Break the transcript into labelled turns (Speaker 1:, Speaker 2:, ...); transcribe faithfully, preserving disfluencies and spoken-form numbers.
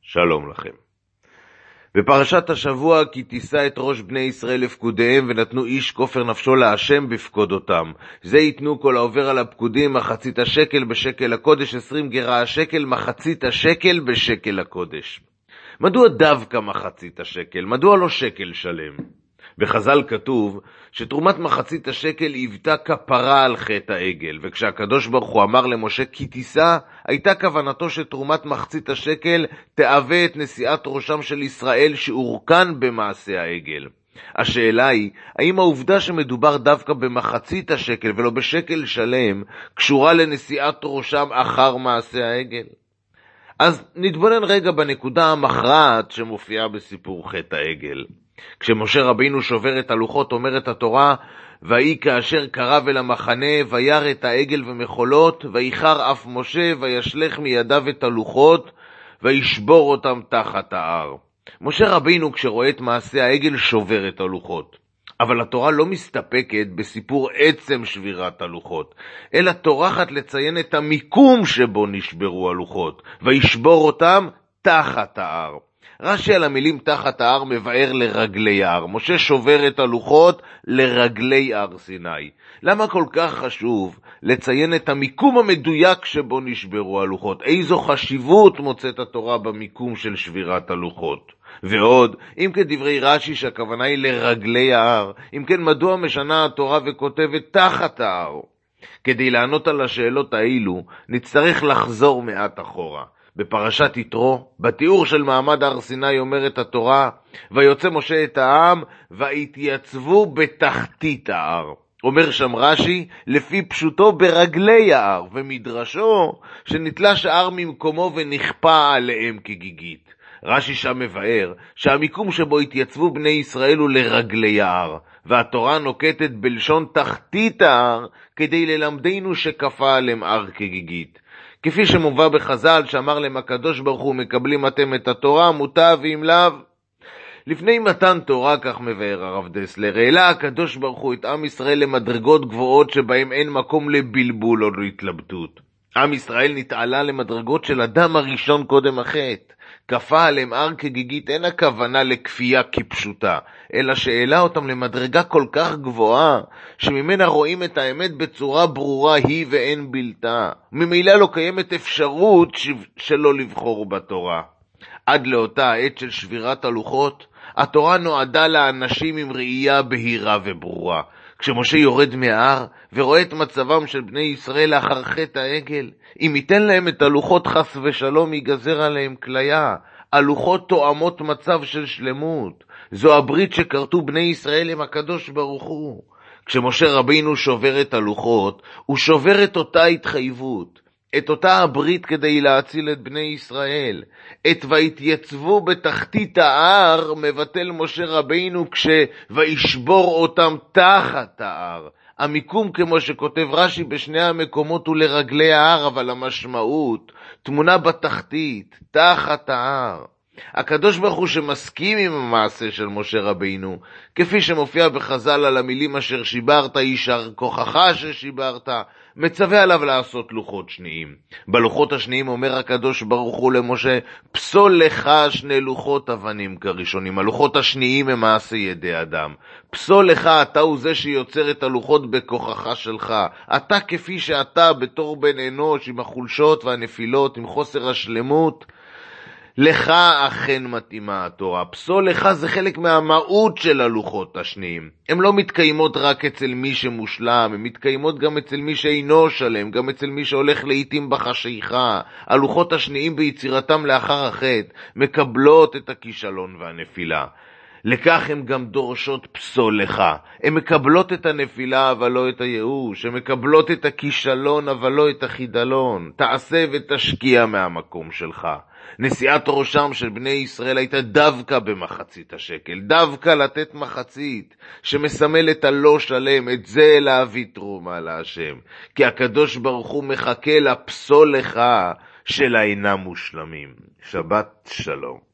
Speaker 1: שלום לכם. בפרשת השבוע, כי תישא את ראש בני ישראל לפקודיהם, ונתנו איש כופר נפשו להשם בפקודותם. זה ייתנו כל העובר על הפקודים, מחצית השקל בשקל הקודש, עשרים גרה השקל, מחצית השקל בשקל הקודש. מדוע דווקא מחצית השקל? מדוע לא שקל שלם? בחז"ל כתוב שתרומת מחצית השקל היוותה כפרה על חטא העגל, וכשהקדוש ברוך הוא אמר למשה כי תישא, הייתה כוונתו שתרומת מחצית השקל תהווה את נשיאת ראשם של ישראל שאורכן במעשה העגל. השאלה היא, האם העובדה שמדובר דווקא במחצית השקל ולא בשקל שלם, קשורה לנשיאת ראשם אחר מעשה העגל? אז נתבונן רגע בנקודה המכרעת שמופיעה בסיפור חטא העגל. כשמשה רבינו שובר את הלוחות, אומרת התורה, ויהי כאשר קרב אל המחנה, וירא את העגל ומחולות, ויחר אף משה, וישלך מידיו את הלוחות, וישבור אותם תחת ההר. משה רבינו כשרואה את מעשה העגל שובר את הלוחות. אבל התורה לא מסתפקת בסיפור עצם שבירת הלוחות, אלא טורחת לציין את המיקום שבו נשברו הלוחות, וישבור אותם תחת ההר. רש"י על המילים תחת ההר מבאר לרגלי ההר. משה שובר את הלוחות לרגלי הר סיני. למה כל כך חשוב לציין את המיקום המדויק שבו נשברו הלוחות? איזו חשיבות מוצאת התורה במיקום של שבירת הלוחות? ועוד, אם כדברי רש"י שהכוונה היא לרגלי ההר, אם כן מדוע משנה התורה וכותבת תחת ההר? כדי לענות על השאלות האלו נצטרך לחזור מעט אחורה. בפרשת יתרו, בתיאור של מעמד הר סיני אומרת התורה, ויוצא משה את העם, והתייצבו בתחתית ההר. אומר שם רש"י, לפי פשוטו ברגלי ההר, ומדרשו שנתלש ההר ממקומו ונכפה עליהם כגיגית. רש"י שם מבאר שהמיקום שבו התייצבו בני ישראל הוא לרגלי ההר, והתורה נוקטת בלשון תחתית ההר כדי ללמדנו שכפה עליהם הר כגיגית. כפי שמובא בחז"ל שאמר להם הקדוש ברוך הוא, מקבלים אתם את התורה, מוטב ואם לאו. לפני מתן תורה, כך מבאר הרב דסלר, העלה הקדוש ברוך הוא את עם ישראל למדרגות גבוהות שבהם אין מקום לבלבול או להתלבטות. עם ישראל נתעלה למדרגות של אדם הראשון קודם החטא. כפה עליהם הר כגיגית, אין הכוונה לכפייה כפשוטה, אלא שהעלה אותם למדרגה כל כך גבוהה, שממנה רואים את האמת בצורה ברורה היא ואין בלתה. ממילא לא קיימת אפשרות שלא לבחור בתורה. עד לאותה העת של שבירת הלוחות, התורה נועדה לאנשים עם ראייה בהירה וברורה. כשמשה יורד מההר ורואה את מצבם של בני ישראל לאחר חטא העגל, אם ייתן להם את הלוחות חס ושלום ייגזר עליהם כליה. הלוחות תואמות מצב של שלמות. זו הברית שכרתו בני ישראל עם הקדוש ברוך הוא. כשמשה רבינו שובר את הלוחות, הוא שובר את אותה התחייבות, את אותה הברית כדי להציל את בני ישראל. את ויתייצבו בתחתית ההר מבטל משה רבינו כשוישבור אותם תחת ההר. המיקום כמו שכותב רש"י בשני המקומות הוא לרגלי ההר, אבל המשמעות תמונה בתחתית, תחת ההר. הקדוש ברוך הוא שמסכים עם המעשה של משה רבינו, כפי שמופיע בחז"ל על המילים אשר שיברת, יישר כוחך ששיברת, מצווה עליו לעשות לוחות שניים. בלוחות השניים אומר הקדוש ברוך הוא למשה, פסול לך שני לוחות אבנים כראשונים. הלוחות השניים הם מעשה ידי אדם. פסול לך, אתה הוא זה שיוצר את הלוחות בכוחך שלך. אתה כפי שאתה בתור בן אנוש עם החולשות והנפילות, עם חוסר השלמות, לך אכן מתאימה התורה. פסול לך זה חלק מהמהות של הלוחות השניים. הן לא מתקיימות רק אצל מי שמושלם, הן מתקיימות גם אצל מי שאינו שלם, גם אצל מי שהולך לעתים בחשיכה. הלוחות השניים ביצירתם לאחר החטא מקבלות את הכישלון והנפילה. לכך הן גם דורשות פסול לך. הן מקבלות את הנפילה אבל לא את הייאוש. הן מקבלות את הכישלון אבל לא את החידלון. תעשה ותשקיע מהמקום שלך. נשיאת ראשם של בני ישראל הייתה דווקא במחצית השקל, דווקא לתת מחצית שמסמל את הלא שלם, את זה להביא תרומה להשם, כי הקדוש ברוך הוא מחכה לפסול לך של האינם מושלמים. שבת שלום.